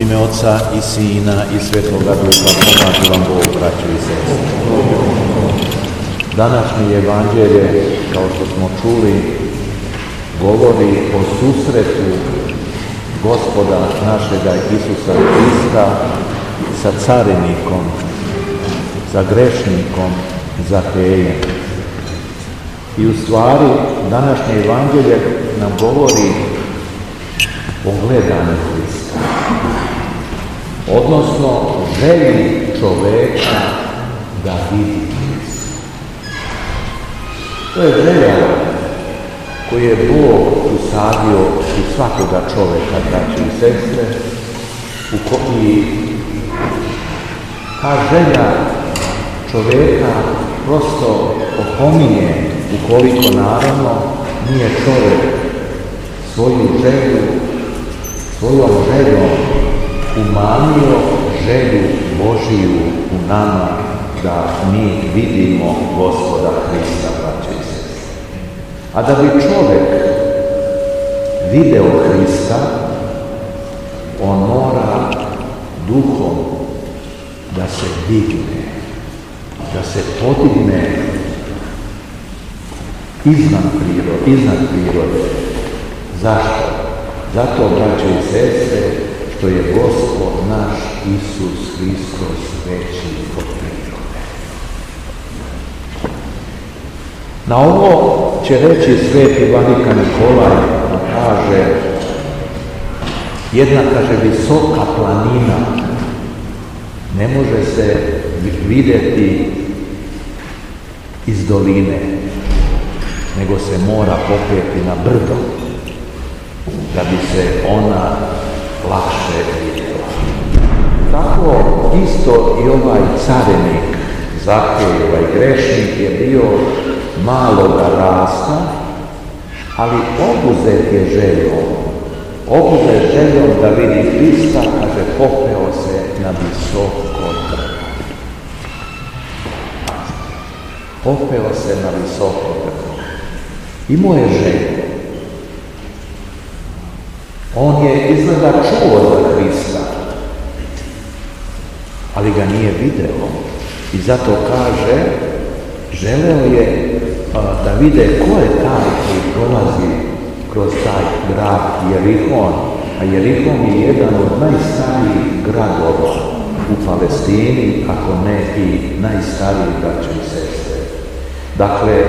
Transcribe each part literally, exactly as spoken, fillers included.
ime Oca i Sina i Svetoga Duha, pomaže vam Bog, braćo i sestre. Današnje evanđelje, kao što smo čuli, govori o susretu Gospoda našega Isusa Hrista sa carinikom, sa grešnikom Zahejem. I u stvari, današnje evanđelje nam govori o gledanju Hrista, odnosno želji čoveka da vidi Hrista. To je želja koju je Bog usadio u svakoga čoveka, braće i sestre, u koji ta želja čoveka prosto opominje, ukoliko naravno nije čovjek svoju želju, svojom željom umanio želju Božiju u nama da mi vidimo Gospoda Hrista, braće i sestre. A da bi čovjek video Hrista, on mora duhom da se digne, da se podigne iznad prirode, iznad prirode. Zašto? Zato, braće i sestre, što je Gospod naš Isus Hristos veći od prirode. Na ovo će reći sveti vladika Nikolaj, a kaže, jedna, kaže, visoka planina ne može se vidjeti iz doline, nego se mora popeti na brdo da bi se ona lakše vidjela. Tako isto i ovaj carinik Zahej, ovaj grešnik, je bio maloga rasta, ali obuzet je željom, obuzet željom da vidi Hrista, kaže, popeo se na visoko drvo. Popeo se na visoko drvo. Imao je želju. On je izgleda čuo za Hrista, ali ga nije video. I zato kaže, želeo je a, da vide ko je taj koji prolazi kroz taj grad Jerihon. A Jerihon je jedan od najstarijih gradova u Palestini, ako ne i najstariji, braće i sestre. Dakle,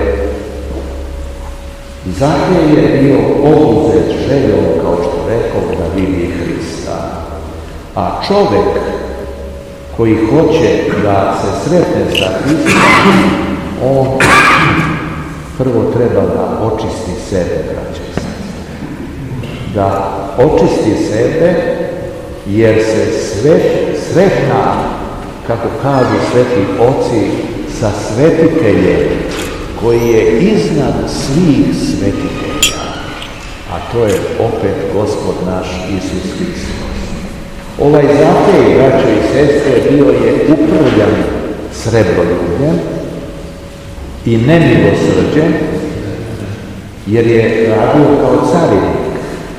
Zahej je bio obuzet željom, kao što rekao, da vidi Hrista. A čovjek koji hoće da se sretne sa Hristom, on prvo treba da očisti sebe, braće i sestre. Da očisti sebe, jer se sve sretna, kako kažu sveti oci, sa svetiteljem koji je iznad svih svetitelja, a to je opet Gospod naš Isus Hristos. Ovaj Zahej, braćo i sestre, bio je upravljan srebroljubljem i nemilosrđen, jer je radio kao carinik.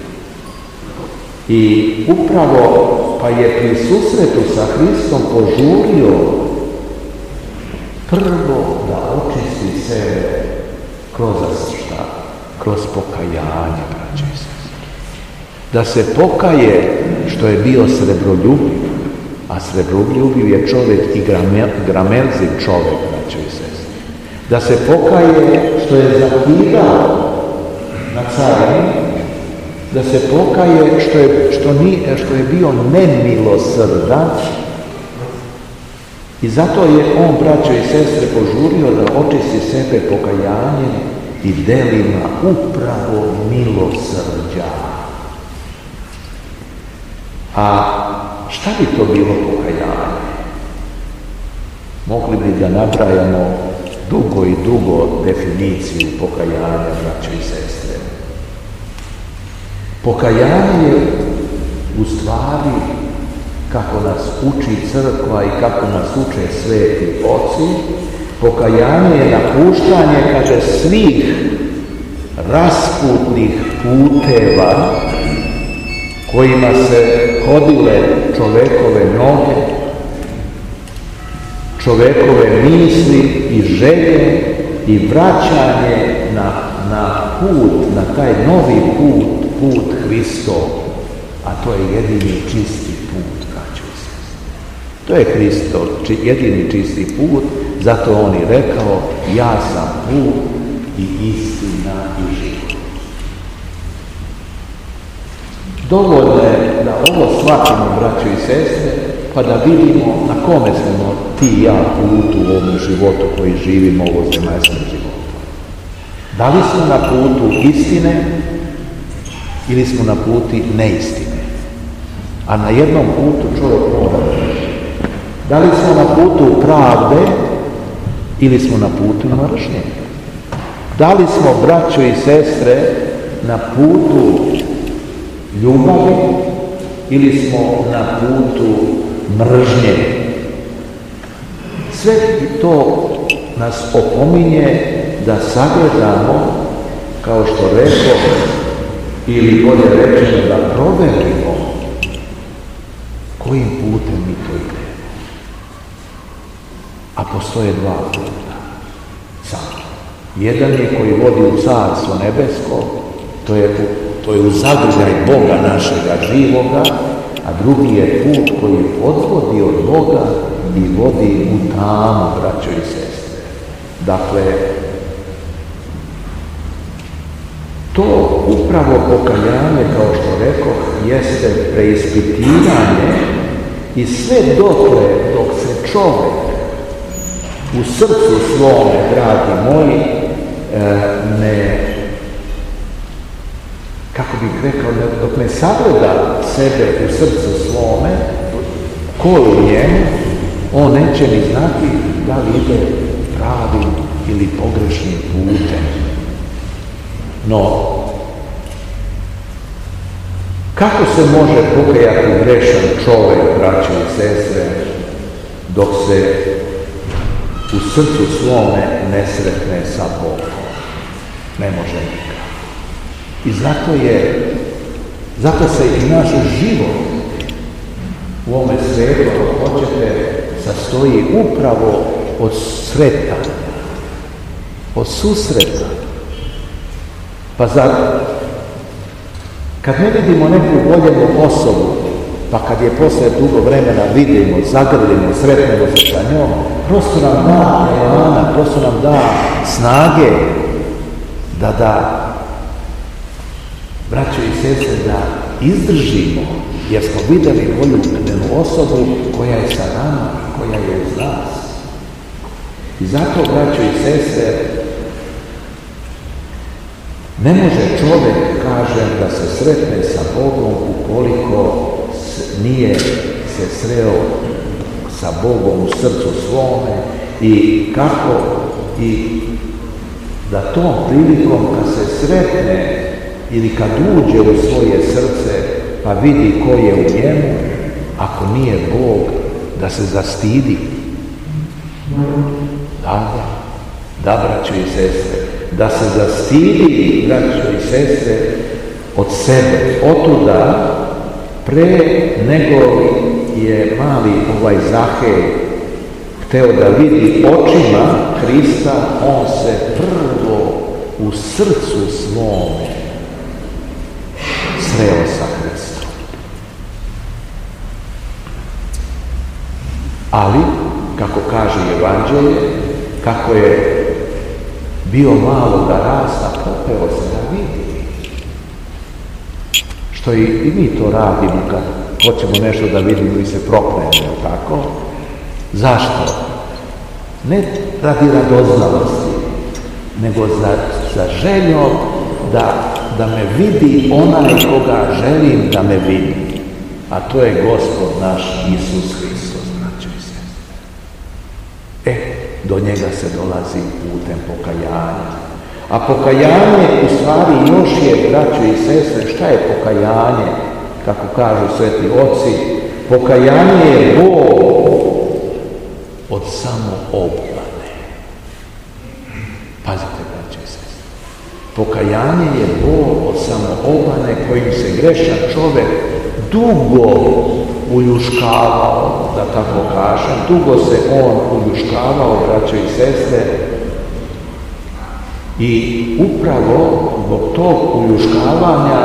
I upravo pa je pri susretu sa Hristom požurio prvo da očisti sebe kroz šta? Kroz pokajanje, braće i sestre. Da se pokaje što je bio srebroljubiv, a srebroljubiv je čovjek i gramerziv čovjek, braće i sestre. Da se pokaje što je zakidao na carini, da se pokaje što je, što ni, što je bio nemilosrdan. I zato je on, braćo i sestre, požurio da očisti sebe pokajanjem i delima upravo milosrđa. A šta bi to bilo pokajanje? Mogli bi da nabrajamo dugo i dugo definiciju pokajanja, braćo i sestre. Pokajanje je u stvari, kako nas uči crkva i kako nas uče sveti oci, pokajanje je napuštanje, kaže, svih rasputnih puteva kojima se hodile čovekove noge, čovekove misli i želje i vraćanje na, na put, na taj novi put, put Hristov, a to je jedini čisti put, braćo i sestre. To je Hristov, či, jedini čisti put, zato on i rekao, ja sam put i istina i život. Dovoljno je da ovo shvatimo, braćo i sestre, pa da vidimo na kome smo ti i ja putu u ovom životu koji živimo u ovom zemaljskom životu. Da li smo na putu istine ili smo na puti neistine? A na jednom putu čovjek mora reći. Da li smo na putu pravde ili smo na putu mržnje? Da li smo, braćo i sestre, na putu ljubavi ili smo na putu mržnje? Sve to nas opominje da sagledamo, kao što rekao, ili bolje rečeno da proverimo kojim putem mi to idemo. A postoje dva puta. Samo. Jedan je koji vodi u carstvo nebesko, to je, to je u zagrljaj Boga našega živoga, a drugi je put koji odvodi od Boga i vodi u tamu, braćo i sestre. Dakle, to upravo pokajanje, kao što rekao, jeste preispitivanje i sve dotle dok se čovjek u srcu svome, dragi moji, ne, kako bih rekao, dok ne sagleda sebe u srcu svome, ko je u njemu, on neće ni znati da li ide pravim ili pogrešnim putem. No, kako se može pokajati grešan čovjek, braćo i sestre, dok se u srcu svome ne sretne sa Bogom? Ne može nikako. I zato je, zato se i naš život u ovome svijetu, ako hoćete, sastoji upravo od sretanja, od susreta. Pa zar, kad ne vidimo neku voljenu osobu, pa kad je posle dugo vremena vidimo, zagrlimo, sretnemo se sa njom, prosto nam da elana, prosto nam da snage da, da, braćo i sestre, da izdržimo, jer smo vidjeli voljenu osobu koja je sa nama, koja je uz nas. I zato, braćo i sestre, ne može čovjek, kažem, da se sretne sa Bogom ukoliko nije se sreo sa Bogom u srcu svome i kako i da tom prilikom kad se sretne ili kad uđe u svoje srce pa vidi ko je u njemu, ako nije Bog, da se zastidi. Da, da, braćo i sestre, da se zastidi, braćo i sestre, od sebe. Otuda, pre nego je mali ovaj Zahej hteo da vidi očima Hrista, on se prvo u srcu svome sreo sa Hristom. Ali, kako kaže Evanđelje, kako je bio malo da rasta, popeo se da vidi. Što i, i mi to radimo kad hoćemo nešto da vidimo i se propnemo, tako? Zašto? Ne radi radoznalosti, nego za, za željom da, da me vidi onaj koga želim da me vidi. A to je Gospod naš Isus Hristos, braćo i sestre. E, do njega se dolazi putem pokajanja. A pokajanje u stvari još je, braćo i sestre, šta je pokajanje? Kako kažu sveti oci, pokajanje je Bog od samooblane. Pazite, braćo i sestre. Pokajanje je bol od samoobmane kojim se grešan čovjek dugo uljuškavao, da tako kažem, dugo se on uljuškavao, braćo i sestre, i upravo zbog tog uljuškavanja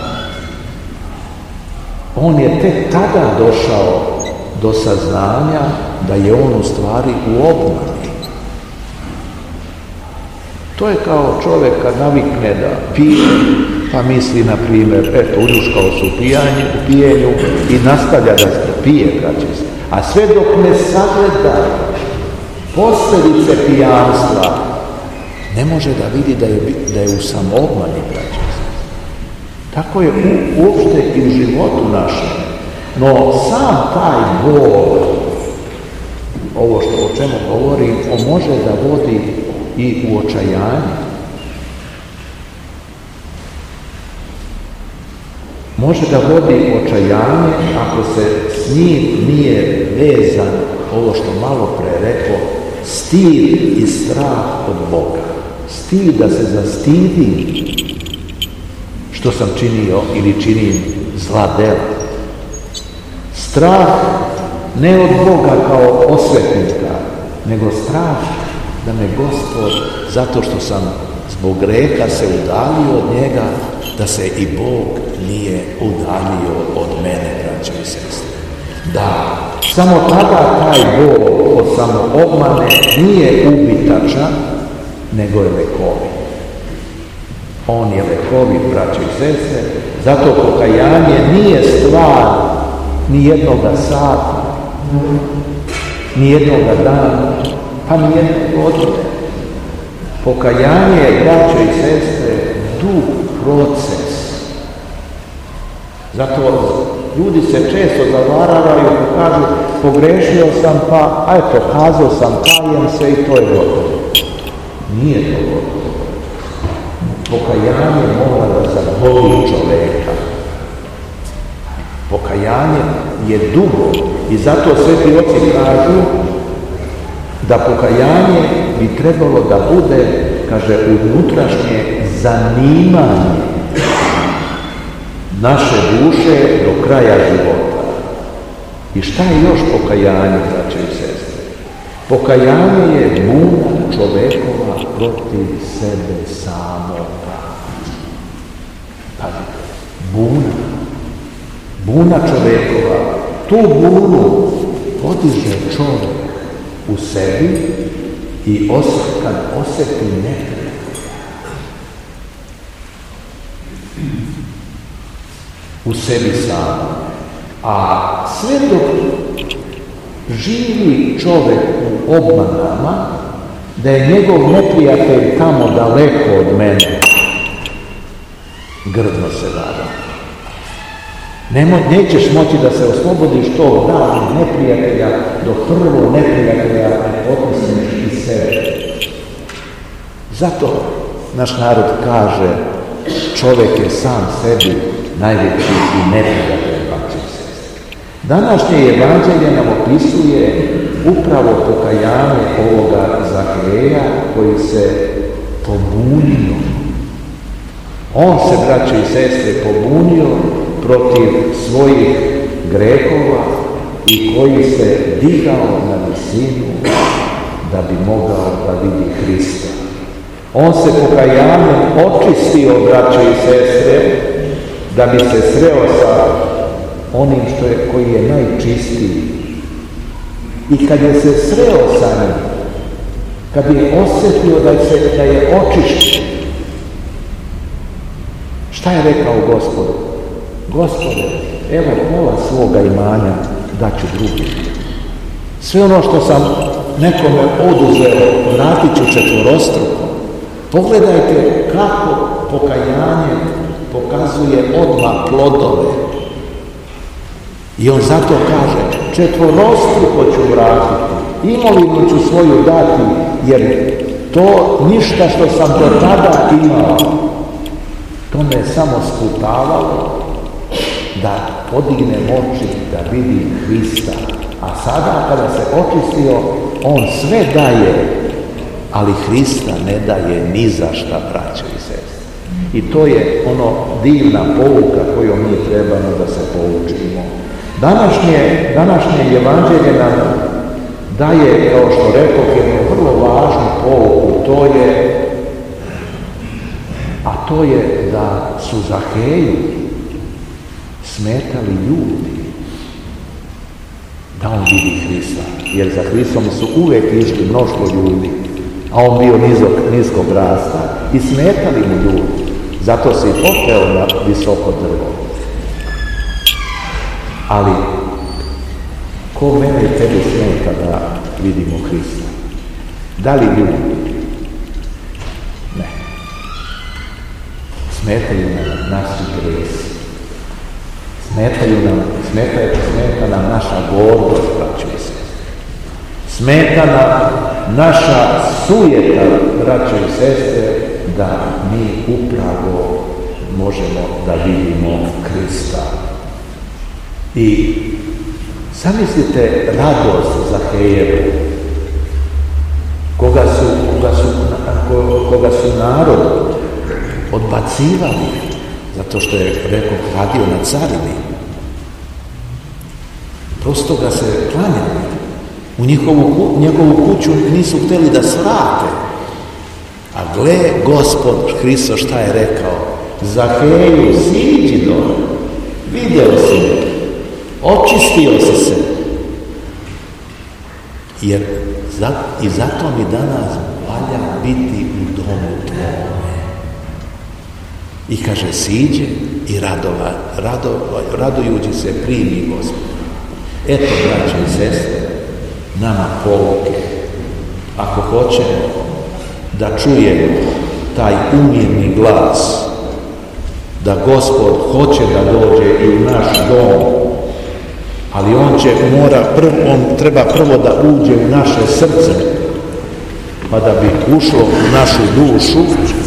on je tek tada došao do saznanja da je on u stvari u obmani. To je kao čovjek kad navikne da pije, pa misli, na primjer, eto, uljuškao se u pijanju, u pijenju i nastavlja da pije, braći. A sve dok ne sagleda posljedice pijanstva, ne može da vidi da je, da je u samoobmani, braći. Tako je u, uopšte i u životu našem. No sam taj bol, ovo što o čemu govorim, on može da vodi i u očajanje. Može da vodi očajanje ako se s njim nije vezan, ovo što malo pre rekao, stid i strah od Boga. Stid da se zastidim što sam činio ili činim zla dela. Strah ne od Boga kao osvetnika, nego strah da me Gospod, zato što sam zbog greha se udalio od njega, da se i Bog nije udalio od mene, braćo i sestre. Da, samo tada taj bol od samoobmane nije ubitačan, nego je lekovit. On je lekovit, braćo i sestre, zato pokajanje nije stvar ni jednoga sata, ni jednoga dana, pa ni jedne godine. Pokajanje je, braćo i sestre, dug proces. Zato ljudi se često zavaravaju i kažu, pogrešio sam, pa eto, kazao sam, kajem se i to je gotovo. Nije to gotovo. Pokajanje mora da zaboli čoveka. Pokajanje je dugo i zato sveti oci kažu da pokajanje bi trebalo da bude, kaže, unutrašnje zanimanje naše duše do kraja života. I šta je još pokajanje, braćo i sestre? Pokajanje je buna čovekova protiv sebe samoga. Pazite, buna. Buna čovekova. Tu bunu podiže čovek u sebi i osjeti, kad osjeti neprijatelja. U sebi sam. A sve dok živi čovjek u obmanama, da je njegov neprijatelj tamo daleko od mene, grdno se vara. Nemo, nećeš moći da se oslobodiš tog davnog neprijatelja dok prvo neprijatelja ne potisneš iz sebe. Zato naš narod kaže, čovjek je sam sebi najveći i neprijatelj, braćo i sestre. Današnje evanđelje nam opisuje upravo pokajanje ovoga Zaheja koji se pobunio. On se, braćo i sestre, pobunio protiv svojih grehova i koji se digao na visinu da bi mogao da vidi Hrista. On se pokajanjem očistio, braćo i sestre, da bi se sreo sa onim što je, koji je najčistiji. I kad je se sreo sa njim, kad je osjetio da, se, da je očišćen, šta je rekao Gospodu? Gospode, evo pola svoga imanja daću drugim. Sve ono što sam nekome oduzeo, vratit ću četvorostruko. Pogledajte kako pokajanje pokazuje odmah plodove. I on zato kaže, četvorostruko ću vratiti, imovinu ću svoju dati, jer to ništa što sam do tada imao, to me je samo sputavalo da podignem oči, da vidim Hrista. A sada kada se očistio, on sve daje, ali Hrista ne daje ni za šta, braćo i sestre. I to je ono divna pouka koju mi trebamo da se poučimo. Današnje, današnje evanđelje nam daje, kao što rekao, jednu vrlo važnu pouku, to je, a to je da su Zaheju smetali ljudi da on vidi Hrista, jer za Hristom su uvijek išli mnoštvo ljudi, a on bio nizog, niskog rasta i smetali mu ljudi, zato se i popeo na visoko drvo. Ali ko mene i tebi smeta da vidimo Hrista? Da li ljudi? Ne. Smetaju nam naši gresi. Smetaju nam, smeta, smeta nam naša gordost, braćo i sestre. Smeta nam naša sujeta, braćo i sestre, da mi upravo možemo da vidimo Hrista. I zamislite radost Zahejevu, koga su, koga su, koga su narod odbacivali, zato što je, rekao, radio na carini. Prosto ga se klanjali. U njihovu, njegovu kuću nisu htjeli da svrate. A gle, Gospod Hristos šta je rekao? Zaheju, siđi dole, video si me, očistio si se. Jer za, i zato mi danas valja biti u domu tvome. I kaže, siđe i radova, radova, radujući se primi Gospod. Eto, braće i sestre, nama pouke. Ako hoćemo da čujemo taj umirni glas, da Gospod hoće da dođe i u naš dom, ali on će mora prvo, on treba prvo da uđe u naše srce, pa da bi ušlo u našu dušu,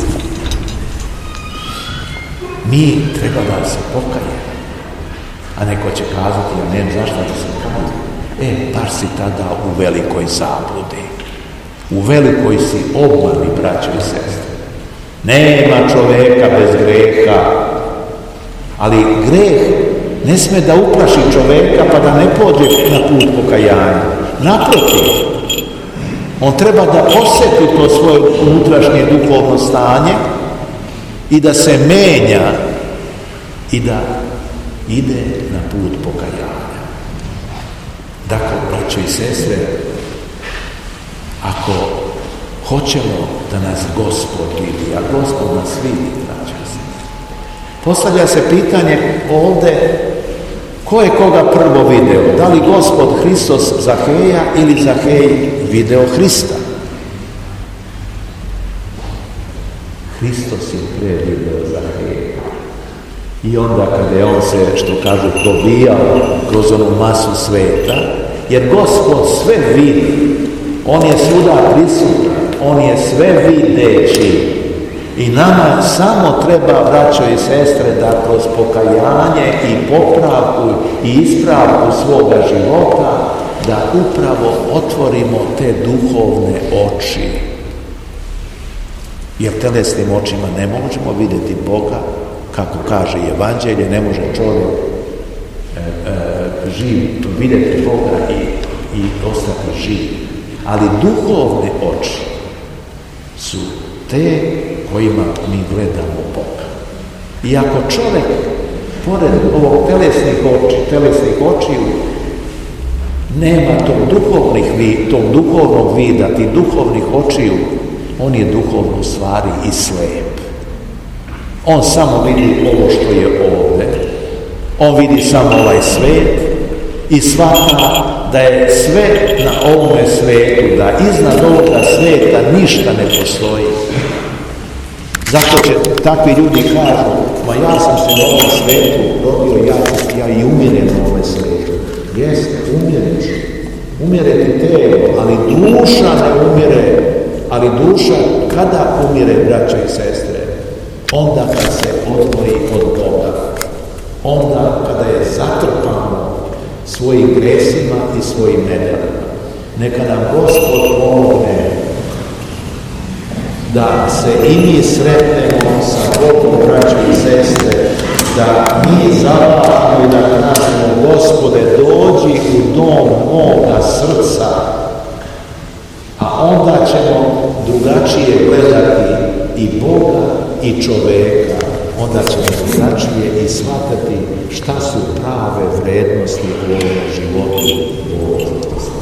mi treba da se pokajemo. A neko će kazati, ja nemam zašto da se kaju. E, baš si tada u velikoj zabludi. U velikoj si obmani, braćo i sestre. Nema čoveka bez greha. Ali greh ne sme da uplaši čoveka pa da ne pođe na put pokajanja. Naprotiv, on treba da osjeti to svoje unutrašnje duhovno stanje i da se menja i da ide na put pokajanja. Dakle, braćo i sestre, ako hoćemo da nas Gospod vidi, a Gospod nas vidi, braćo i sestre, postavlja se pitanje ovdje, ko je koga prvo video? Da li Gospod Hristos Zaheja ili Zahej video Hrista? Hristos je pre video Zaheja. I onda kada je on se, što kažu, probijao kroz onu masu sveta, jer Gospod sve vidi, on je svuda prisutan, on je sve videći. I nama samo treba, braćo i sestre, da kroz pokajanje i popravku i ispravku svoga života, da upravo otvorimo te duhovne oči. Jer telesnim očima ne možemo vidjeti Boga, kako kaže evanđelje, ne može čovjek e, e, živ vidjeti Boga i, i ostati živ. Ali duhovne oči su te kojima mi gledamo Boga. I ako čovjek, pored ovog telesnih oči, telesnih očiju, nema tog duhovnih vid, tog duhovnog vida, tih duhovnih očiju, on je duhovno u stvari i slijep. On samo vidi ovo što je ovdje. On vidi samo ovaj svijet i shvata da je sve na ovome svijetu, da iznad ovoga svijeta ništa ne postoji. Zato će takvi ljudi kažu, ma ja sam se na ovom svijetu rodio, ja, ja i umirem na ovome svijetu. Jeste, umireš. Umire ti telo, ali duša ne umire. Ali duša kada umire, braća i sestre? Onda kad se odvoji od Boga. Onda kada je zatrpano svojim gresima i svojim nedanima. Neka nam Gospod pomogne da se i mi sretnemo sa Bogom, braće i sestre, da mi zavahamo i da kažemo: Gospode, dođi u dom moga srca, a onda ćemo drugačije gledati i Boga i čoveka, onda ćemo drugačije i shvatati šta su prave vrednosti u ovom životu.